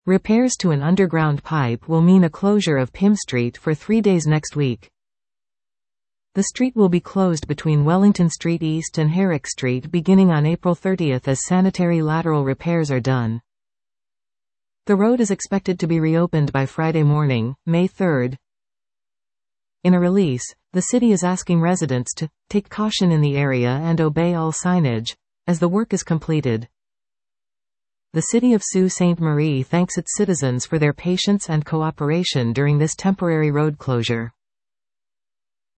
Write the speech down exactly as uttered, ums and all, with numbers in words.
Repairs to an underground pipe will mean a closure of Pym Street for three days next week. The street will be closed between Wellington Street East and Herrick Street beginning on April thirtieth as sanitary lateral repairs are done. The road is expected to be reopened by Friday morning, May third. In a release, the city is asking residents to take caution in the area and obey all signage as the work is completed. The City of Sault Ste. Marie thanks its citizens for their patience and cooperation during this temporary road closure.